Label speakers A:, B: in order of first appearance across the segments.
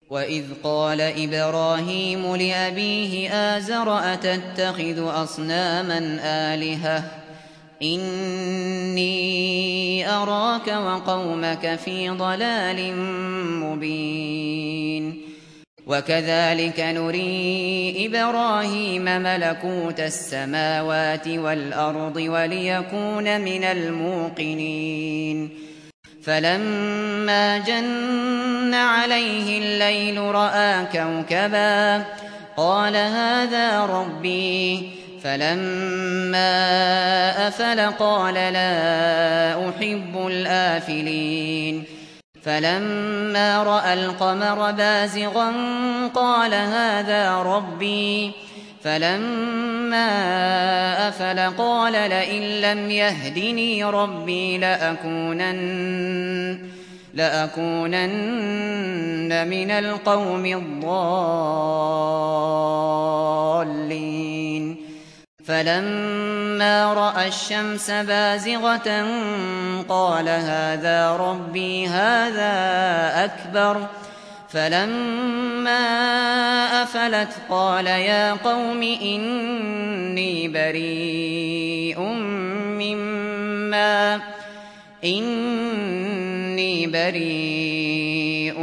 A: وإذ قال إبراهيم لأبيه آزر أتتخذ أصناما آلهة إني أراك وقومك في ضلال مبين وكذلك نري إبراهيم ملكوت السماوات والأرض وليكون من الموقنين فلما جن عليه الليل رأى كوكبا قال هذا ربي فلما أفل قال لا أحب الآفلين فلما رأى القمر بازغا قال هذا ربي فلما أفل قال لئن لم يهدني ربي لأكونن من القوم الضالين فلما رأى الشمس بازغة قال هذا ربي هذا أكبر فلما أفلت قال يا قوم إني بريء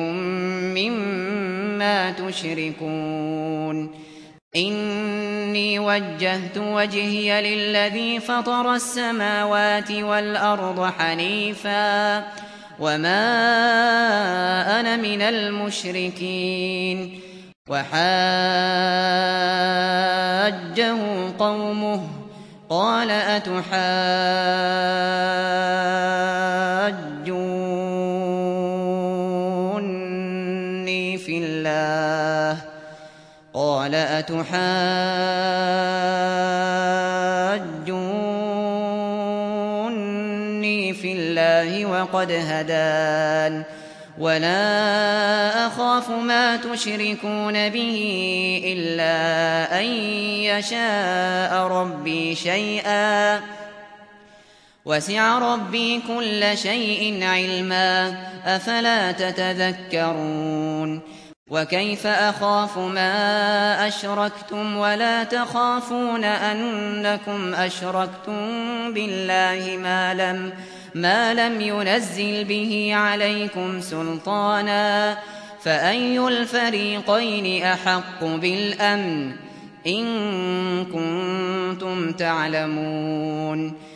A: مما تشركون إني وجهت وجهي للذي فطر السماوات والأرض حنيفا وما أنا من المشركين وحاجه قومه قال أتحاجوني في الله وقد هدان ولا أخاف ما تشركون به إلا أن يشاء ربي شيئا وسع ربي كل شيء علما أفلا تتذكرون وكيف أخاف ما أشركتم ولا تخافون أنكم أشركتم بالله ما لم ينزل به عليكم سلطانا فأي الفريقين أحق بالأمن إن كنتم تعلمون